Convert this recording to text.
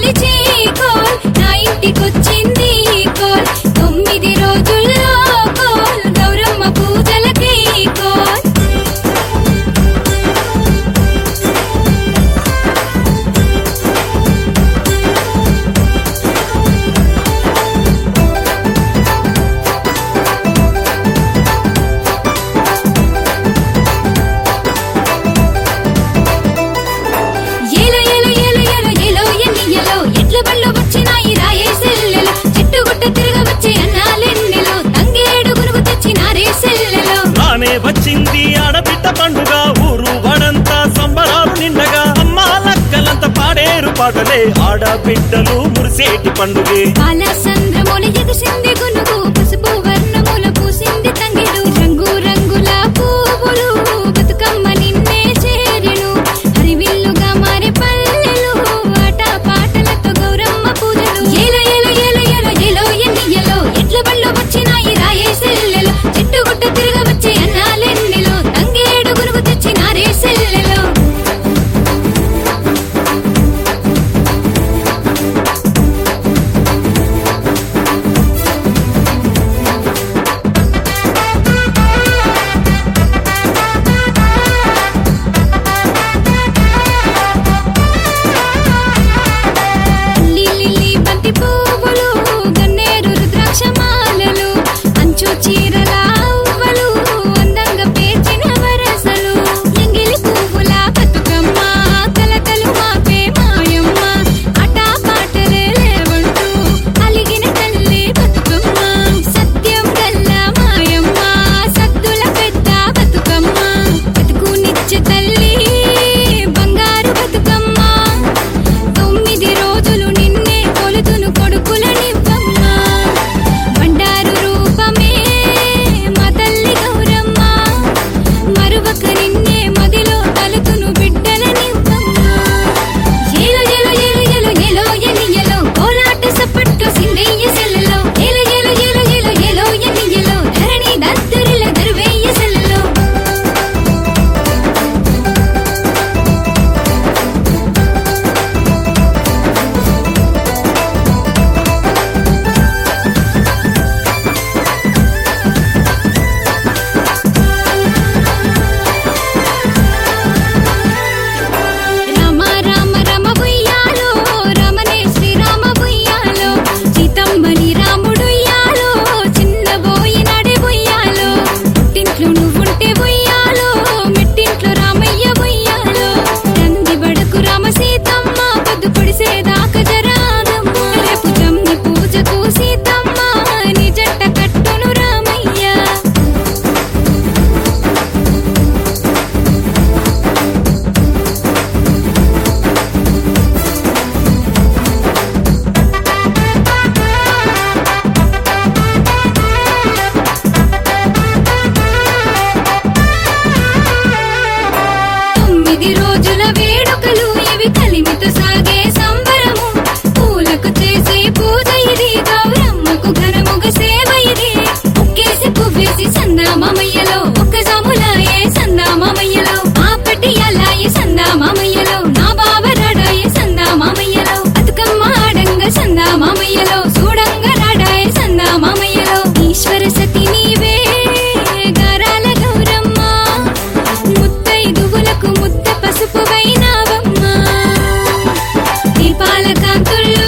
coal నా ఇంటికొచ్చింది coal 9 రోజుల్లో coal Gauramma పూజలకి కోల్ వచ్చింది ఆడబిడ్డ పండుగ ఊరు వాడంతా సంబరాలు నిండగా అమ్మా లక్కలంతా పాడేరు పాటలే ఆడబిడ్డలు మురిసేటి పండుగే బాలచంద్రముల ఎగసింది గునుగు పసుపు వర్ణముల పూసింది తంగెడు రంగు రంగుల పువ్వులు బతుకమ్మ నిన్నే చేరెను హరివిల్లుగా మారే పల్లెలు ఆట పాటలతో గౌరమ్మ పూజలు ఏలో ఏలో ఏలో ఏలో ఏలో ఎన్నియలో ఎట్ల బళ్ళు వచ్చినాయి రాయే సెల్లెలు చెట్టుగుట్ట తిరగవచ్చే అన్నాలెన్నెలో తంగేడు గునుగు తెచ్చినారే సెల్లెలో లిల్లీ బంతి పువ్వులు గన్నేరు రుద్రాక్షమాలలు అంచు చీరల అవ్వలు అందంగా పేర్చిన వరసలు ఎంగిలి పువ్వుల బతుకమ్మ కలకలు మాపే మాయమ్మ ఆటా పాటలే లేవంటూ అలిగిన తల్లి బతుకమ్మ సత్యం గల్ల మాయమ్మ సద్దుల పెద్ద బతుకమ్మ బతుకునిచ్చే తల్లి బంగారు బతుకమ్మ 9 రోజులు నిన్నే కొలుతును కొడుకులనివ్వమ్మ బండారు రూపమే మా తల్లి గౌరమ్మ మరువక నిన్నే మదిలో తలుతును బిడ్డలనివ్వమ్మ ఏలో ఏలో ఏలో ఏలో ఏలో ఎన్నియలో కోలాట సప్పట్టు సిందయ్య సెల్లలో ఏలో ఏలో ఏలో ఏలో ఏలో ఎన్నియలో ధరణి దద్దరిల దరువేయ సెల్లలో రామ రామ రామ ఉయ్యాలో రామనే శ్రీరామ ఉయ్యాలో సీతమ్మని రాముడు ఉయ్యాలో చిన్నబోయినాడే ఉయ్యాలో పుట్టింట్లో నువ్వుంటే ఉయ్యాలో మెట్టింట్లో రామయ్య ఉయ్యాలో రంది బడకు రామ సీతమ్మ పొద్దు పొడిసేదాకా జరాగమ్మ రేపు జమ్మి పూజకు సీతమ్మ నీ జంట కట్టును రామయ్య తొమ్మిది రోజుల వేడుకలు ఇవి కలిమితో సాగే సంబరము పూలకు చేసే పూజ ఇది గౌరమ్మకు ఘనముగ సేవ ఇది ఒక్కేసి పువ్వేసి సందామయ్యలో ఒక్క జాములాయే సందామయ్యలో ఆపటి అలాయే సందామయ్యలో నా బావరాడాయే సందామయ్యలో బతుకమ్మ ఆడంగ సందామయ్యలో చూడంగ రాడాయే సందామయ్యలో ఈశ్వర సతి నీవే గారాల గౌరమ్మ ముత్తైదువులకు ముద్ద పసుపు వైనావమ్మ దీపాల కాంతుల్లో